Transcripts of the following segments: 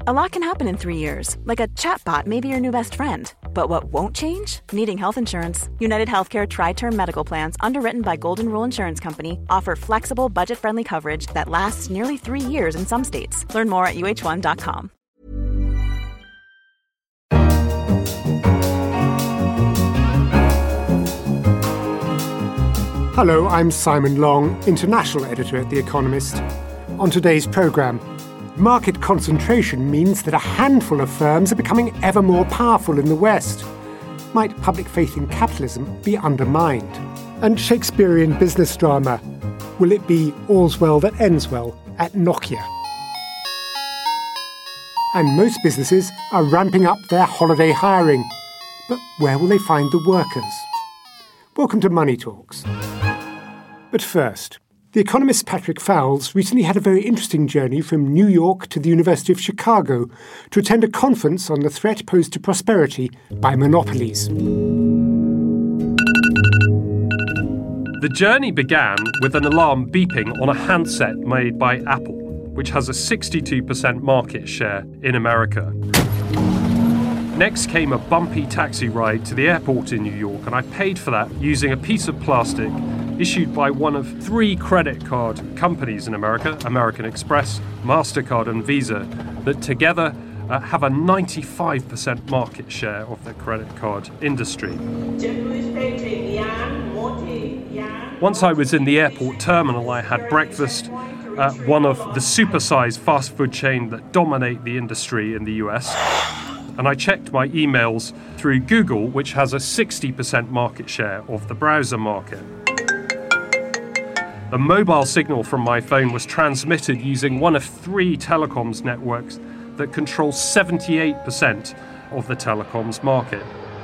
A lot can happen in 3 years, like a chatbot may be your new best friend. But what won't change? Needing health insurance. United Healthcare Tri-Term Medical Plans, underwritten by Golden Rule Insurance Company, offer flexible, budget-friendly coverage that lasts nearly 3 years in some states. Learn more at uh1.com. Hello, I'm Simon Long, international editor at The Economist. On today's programme, market concentration means that a handful of firms are becoming ever more powerful in the West. Might public faith in capitalism be undermined? And Shakespearean business drama, will it be all's well that ends well at Nokia? And most businesses are ramping up their holiday hiring. But where will they find the workers? Welcome to Money Talks. But first, The Economist's Patrick Fowles recently had a very interesting journey from New York to the University of Chicago to attend a conference on the threat posed to prosperity by monopolies. The journey began with an alarm beeping on a handset made by Apple, which has a 62% market share in America. Next came a bumpy taxi ride to the airport in New York, and I paid for that using a piece of plastic issued by one of 3 credit card companies in America, American Express, MasterCard and Visa, that together have a 95% market share of the credit card industry. Once I was in the airport terminal, I had breakfast at one of the supersized fast food chain that dominate the industry in the US. And I checked my emails through Google, which has a 60% market share of the browser market. The mobile signal from my phone was transmitted using one of 3 telecoms networks that control 78% of the telecoms market.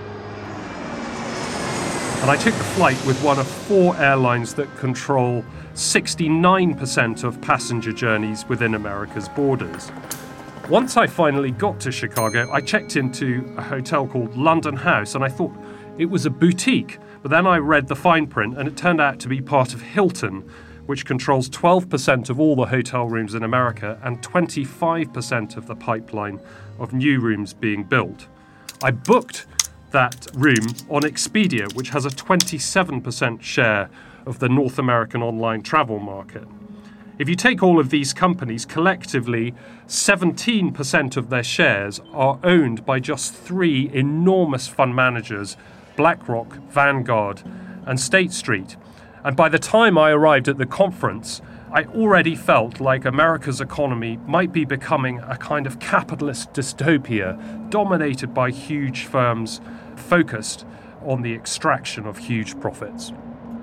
And I took the flight with one of 4 airlines that control 69% of passenger journeys within America's borders. Once I finally got to Chicago, I checked into a hotel called London House, and I thought it was a boutique. But then I read the fine print, and it turned out to be part of Hilton, which controls 12% of all the hotel rooms in America and 25% of the pipeline of new rooms being built. I booked that room on Expedia, which has a 27% share of the North American online travel market. If you take all of these companies, collectively, 17% of their shares are owned by just 3 enormous fund managers, BlackRock, Vanguard, and State Street. And by the time I arrived at the conference, I already felt like America's economy might be becoming a kind of capitalist dystopia, dominated by huge firms focused on the extraction of huge profits.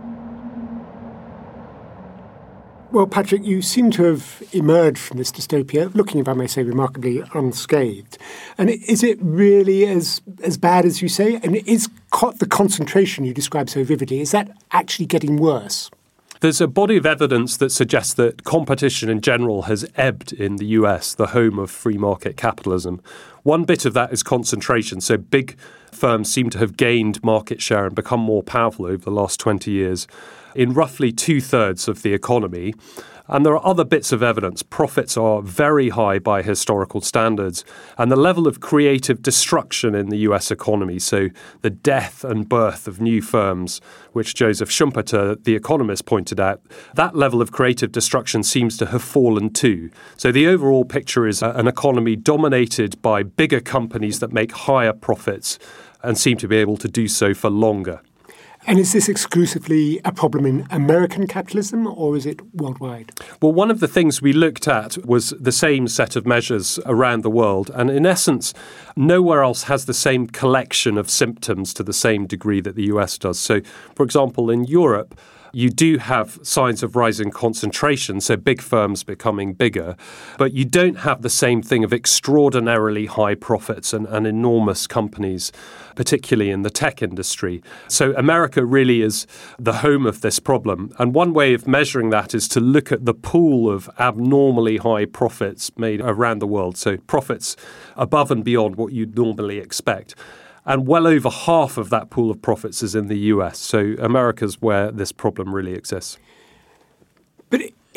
Well, Patrick, you seem to have emerged from this dystopia, looking, if I may say, remarkably unscathed. And is it really as bad as you say? And is the concentration you describe so vividly, is that actually getting worse? There's a body of evidence that suggests that competition in general has ebbed in the US, the home of free market capitalism. One bit of that is concentration. So big firms seem to have gained market share and become more powerful over the last 20 years in roughly 2/3 of the economy. And there are other bits of evidence. Profits are very high by historical standards, and the level of creative destruction in the US economy, so the death and birth of new firms, which Joseph Schumpeter, the economist, pointed out, that level of creative destruction seems to have fallen too. So the overall picture is an economy dominated by bigger companies that make higher profits and seem to be able to do so for longer. And is this exclusively a problem in American capitalism, or is it worldwide? Well, one of the things we looked at was the same set of measures around the world. And in essence, nowhere else has the same collection of symptoms to the same degree that the US does. So, for example, in Europe, you do have signs of rising concentration, so big firms becoming bigger, but you don't have the same thing of extraordinarily high profits and enormous companies, particularly in the tech industry. So America really is the home of this problem. And one way of measuring that is to look at the pool of abnormally high profits made around the world, so profits above and beyond what you'd normally expect. And well over half of that pool of profits is in the US. So America's where this problem really exists. But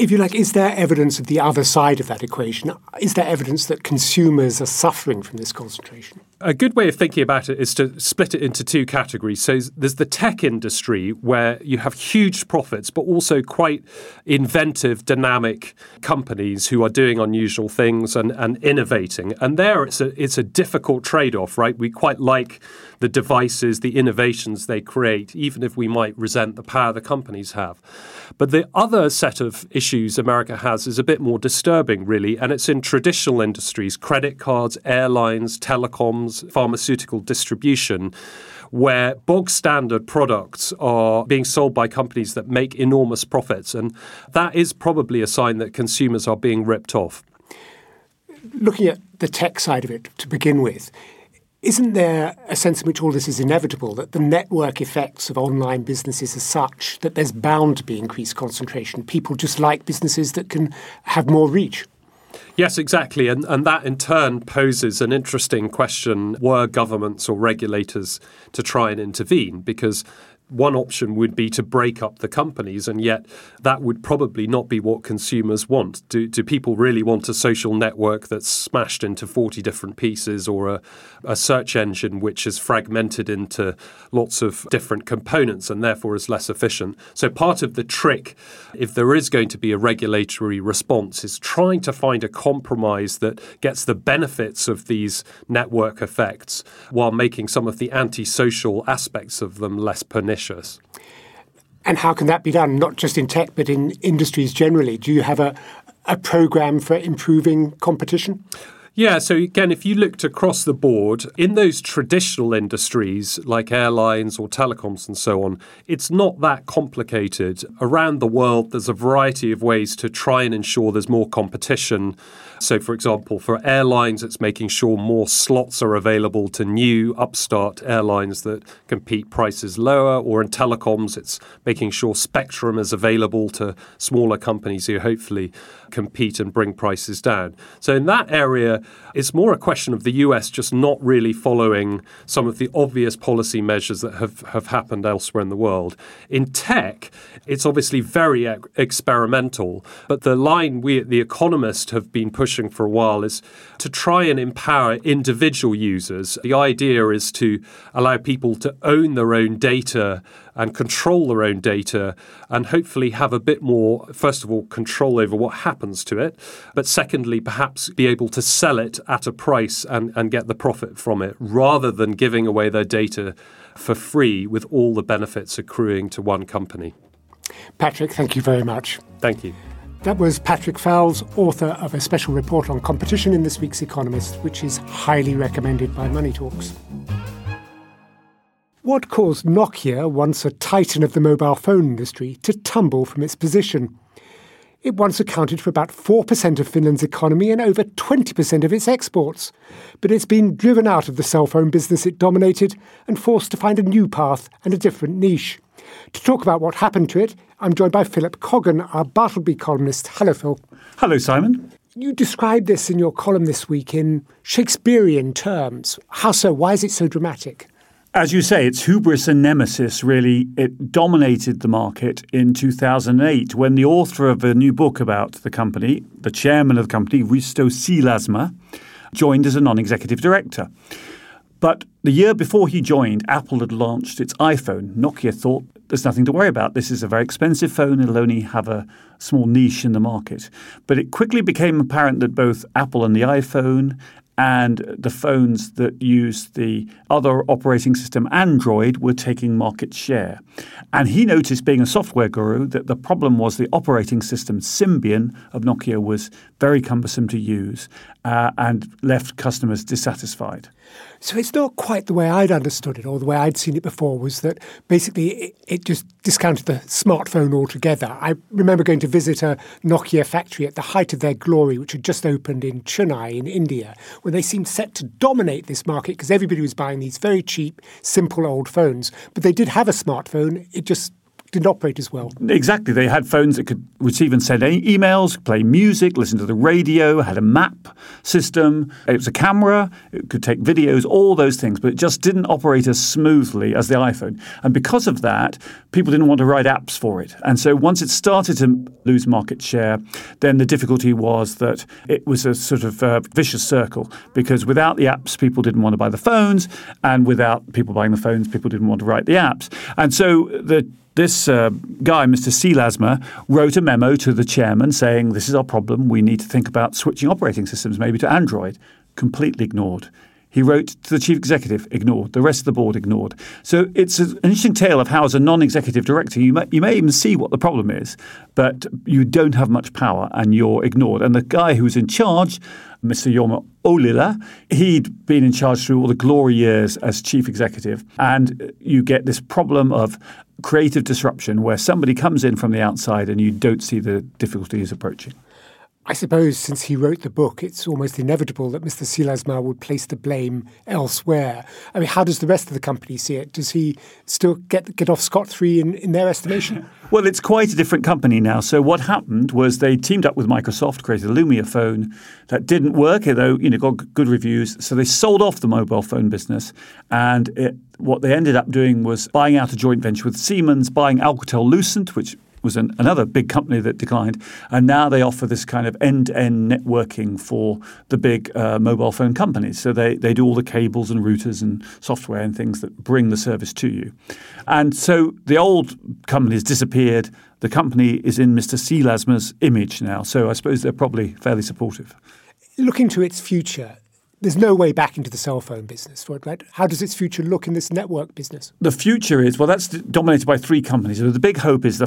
If you like, is there evidence of the other side of that equation? Is there evidence that consumers are suffering from this concentration? A good way of thinking about it is to split it into two categories. So there's the tech industry where you have huge profits, but also quite inventive, dynamic companies who are doing unusual things and innovating. And there it's a difficult trade-off, right? We quite like the devices, the innovations they create, even if we might resent the power the companies have. But the other set of issues America has is a bit more disturbing, really, and it's in traditional industries, credit cards, airlines, telecoms, pharmaceutical distribution, where bog standard products are being sold by companies that make enormous profits. And that is probably a sign that consumers are being ripped off. Looking at the tech side of it to begin with, isn't there a sense in which all this is inevitable, that the network effects of online businesses are such that there's bound to be increased concentration? People just like businesses that can have more reach. Yes, exactly. And that in turn poses an interesting question, were governments or regulators to try and intervene? Because one option would be to break up the companies, and yet that would probably not be what consumers want. Do people really want a social network that's smashed into 40 different pieces, or a search engine which is fragmented into lots of different components and therefore is less efficient? So part of the trick, if there is going to be a regulatory response, is trying to find a compromise that gets the benefits of these network effects while making some of the antisocial aspects of them less pernicious. And how can that be done, not just in tech, but in industries generally? Do you have a program for improving competition? Yeah, so again, if you looked across the board, in those traditional industries like airlines or telecoms and so on, it's not that complicated. Around the world, there's a variety of ways to try and ensure there's more competition. So, for example, for airlines, it's making sure more slots are available to new upstart airlines that can keep prices lower. Or in telecoms, it's making sure spectrum is available to smaller companies who hopefully compete and bring prices down. So in that area, it's more a question of the US just not really following some of the obvious policy measures that have happened elsewhere in the world. In tech, it's obviously very experimental, but the line we at The Economist have been pushing for a while is to try and empower individual users. The idea is to allow people to own their own data and control their own data, and hopefully have a bit more, first of all, control over what happens to it, but secondly, perhaps be able to sell it at a price and get the profit from it, rather than giving away their data for free with all the benefits accruing to one company. Patrick, thank you very much. Thank you. That was Patrick Fowles, author of a special report on competition in this week's Economist, which is highly recommended by Money Talks. What caused Nokia, once a titan of the mobile phone industry, to tumble from its position? It once accounted for about 4% of Finland's economy and over 20% of its exports. But it's been driven out of the cell phone business it dominated and forced to find a new path and a different niche. To talk about what happened to it, I'm joined by Philip Coggan, our Bartleby columnist. Hello, Phil. Hello, Simon. You described this in your column this week in Shakespearean terms. How so? Why is it so dramatic? As you say, it's hubris and nemesis, really. It dominated the market in 2008 when the author of a new book about the company, the chairman of the company, Risto Siilasmaa, joined as a non-executive director. But the year before he joined, Apple had launched its iPhone. Nokia thought, there's nothing to worry about. This is a very expensive phone. It'll only have a small niche in the market. But it quickly became apparent that both Apple and the iPhone and the phones that use the other operating system, Android, were taking market share. And he noticed, being a software guru, that the problem was the operating system, Symbian, of Nokia was very cumbersome to use and left customers dissatisfied. So it's not quite the way I'd understood it, or the way I'd seen it before, was that basically it just discounted the smartphone altogether. I remember going to visit a Nokia factory at the height of their glory, which had just opened in Chennai in India, when they seemed set to dominate this market because everybody was buying these very cheap, simple old phones. But they did have a smartphone. It just didn't operate as well. Exactly. They had phones that could receive and send emails, play music, listen to the radio, had a map system. It was a camera. It could take videos, all those things, but it just didn't operate as smoothly as the iPhone. And because of that, people didn't want to write apps for it. And so once it started to lose market share, then the difficulty was that it was a sort of vicious circle, because without the apps, people didn't want to buy the phones, and without people buying the phones, people didn't want to write the apps. And so this guy, Mr. Silasma, wrote a memo to the chairman saying, this is our problem. We need to think about switching operating systems maybe to Android. Completely ignored. He wrote to the chief executive, ignored. The rest of the board ignored. So it's an interesting tale of how, as a non-executive director, you may even see what the problem is, but you don't have much power and you're ignored. And the guy who was in charge, Mr. Jorma Ollila, he'd been in charge through all the glory years as chief executive. And you get this problem of creative disruption where somebody comes in from the outside and you don't see the difficulties approaching. I suppose since he wrote the book, it's almost inevitable that Mr. Silasma would place the blame elsewhere. I mean, how does the rest of the company see it? Does he still get off scot-free in their estimation? Well, it's quite a different company now. So what happened was they teamed up with Microsoft, created a Lumia phone that didn't work, although got good reviews. So they sold off the mobile phone business, and what they ended up doing was buying out a joint venture with Siemens, buying Alcatel-Lucent, which was another big company that declined. And now they offer this kind of end-to-end networking for the big mobile phone companies. So they do all the cables and routers and software and things that bring the service to you. And so the old company has disappeared. The company is in Mr. Silasma's image now. So I suppose they're probably fairly supportive. Looking to its future, there's no way back into the cell phone business, right? How does its future look in this network business? The future is, that's dominated by three companies. So the big hope is the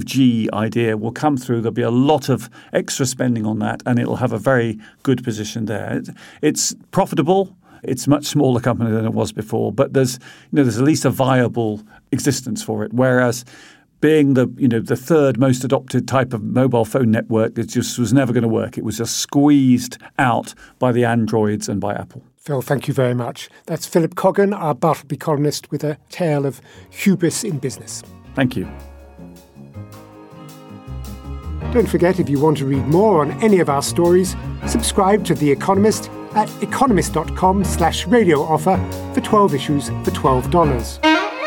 5G idea will come through. There'll be a lot of extra spending on that, and it'll have a very good position there. It's profitable. It's a much smaller company than it was before, but there's at least a viable existence for it. Whereas being the third most adopted type of mobile phone network, it just was never going to work. It was just squeezed out by the Androids and by Apple. Phil, thank you very much. That's Philip Coggan, our Bartleby columnist, with a tale of hubris in business. Thank you. Don't forget, if you want to read more on any of our stories, subscribe to The Economist at economist.com/radio offer for 12 issues for $12.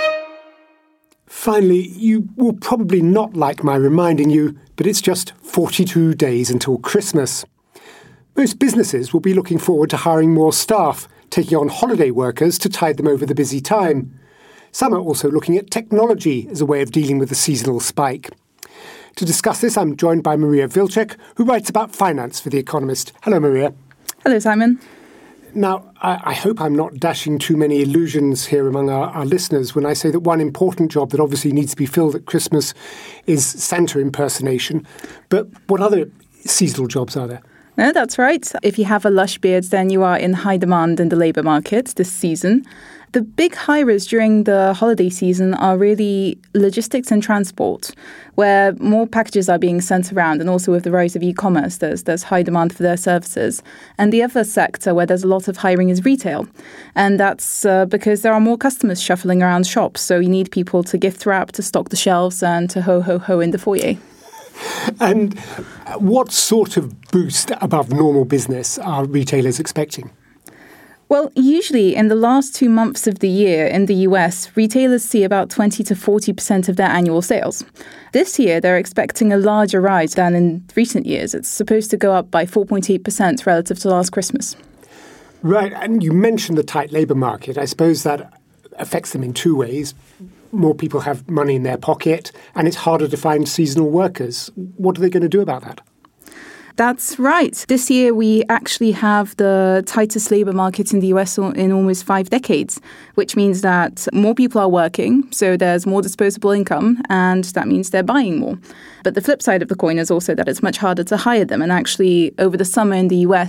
Finally, you will probably not like my reminding you, but it's just 42 days until Christmas. Most businesses will be looking forward to hiring more staff, taking on holiday workers to tide them over the busy time. Some are also looking at technology as a way of dealing with the seasonal spike. To discuss this, I'm joined by Maria Vilcek, who writes about finance for The Economist. Hello, Maria. Hello, Simon. Now, I hope I'm not dashing too many illusions here among our listeners when I say that one important job that obviously needs to be filled at Christmas is Santa impersonation. But what other seasonal jobs are there? No, that's right. If you have a lush beard, then you are in high demand in the labour market this season. The big hirers during the holiday season are really logistics and transport, where more packages are being sent around, and also with the rise of e-commerce, there's high demand for their services. And the other sector where there's a lot of hiring is retail. And that's because there are more customers shuffling around shops, so you need people to gift wrap, to stock the shelves, and to ho-ho-ho in the foyer. And what sort of boost above normal business are retailers expecting? Well, usually in the last 2 months of the year in the US, retailers see about 20 to 40% of their annual sales. This year, they're expecting a larger rise than in recent years. It's supposed to go up by 4.8% relative to last Christmas. Right. And you mentioned the tight labour market. I suppose that affects them in two ways. More people have money in their pocket, and it's harder to find seasonal workers. What are they going to do about that? That's right. This year, we actually have the tightest labour market in the US in almost 5 decades, which means that more people are working, so there's more disposable income, and that means they're buying more. But the flip side of the coin is also that it's much harder to hire them. And actually, over the summer in the US,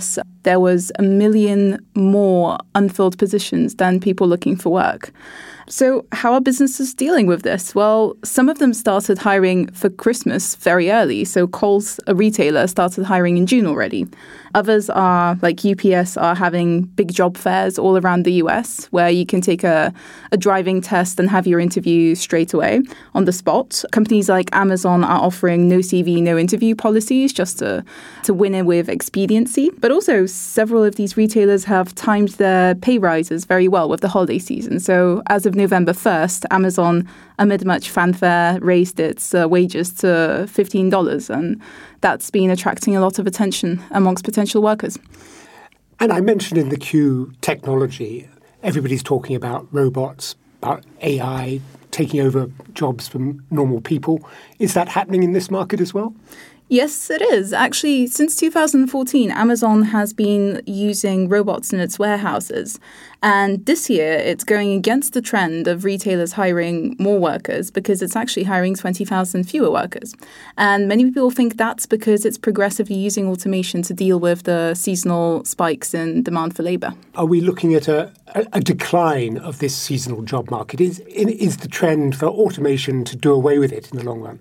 there was 1 million more unfilled positions than people looking for work. So how are businesses dealing with this? Well, some of them started hiring for Christmas very early. So Kohl's, a retailer, started hiring in June already. Others are, like UPS, are having big job fairs all around the US where you can take a driving test and have your interview straight away on the spot. Companies like Amazon are offering no CV, no interview policies just to win it with expediency. But also several of these retailers have timed their pay rises very well with the holiday season. So as of November 1st, Amazon, amid much fanfare, raised its wages to $15, and that's been attracting a lot of attention amongst potential workers. And I mentioned in the queue technology. Everybody's talking about robots, about AI taking over jobs from normal people. Is that happening in this market as well? Yes, it is. Actually, since 2014, Amazon has been using robots in its warehouses. And this year, it's going against the trend of retailers hiring more workers because it's actually hiring 20,000 fewer workers. And many people think that's because it's progressively using automation to deal with the seasonal spikes in demand for labor. Are we looking at a decline of this seasonal job market? Is the trend for automation to do away with it in the long run?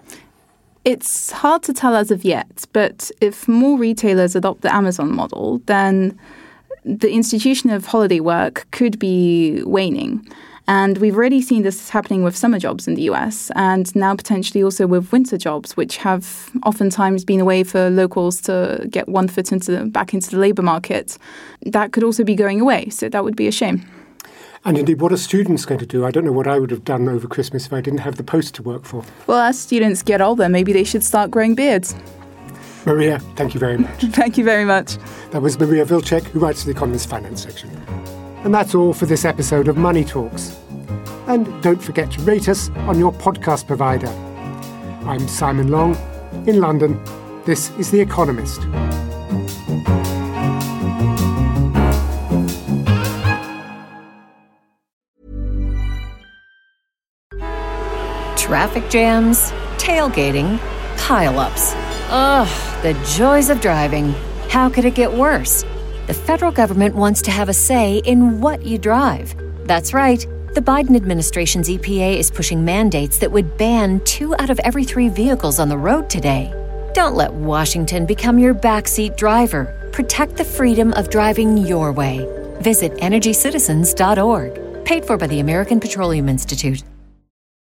It's hard to tell as of yet, but if more retailers adopt the Amazon model, then the institution of holiday work could be waning. And we've already seen this happening with summer jobs in the US and now potentially also with winter jobs, which have oftentimes been a way for locals to get one foot back into the labour market. That could also be going away, so that would be a shame. And indeed, what are students going to do? I don't know what I would have done over Christmas if I didn't have the Post to work for. Well, as students get older, maybe they should start growing beards. Maria, thank you very much. Thank you very much. That was Maria Wilczek, who writes for The Economist Finance section. And that's all for this episode of Money Talks. And don't forget to rate us on your podcast provider. I'm Simon Long, in London. This is The Economist. Traffic jams, tailgating, pile-ups. Ugh, the joys of driving. How could it get worse? The federal government wants to have a say in what you drive. That's right. The Biden administration's EPA is pushing mandates that would ban 2 out of every 3 vehicles on the road today. Don't let Washington become your backseat driver. Protect the freedom of driving your way. Visit EnergyCitizens.org. Paid for by the American Petroleum Institute.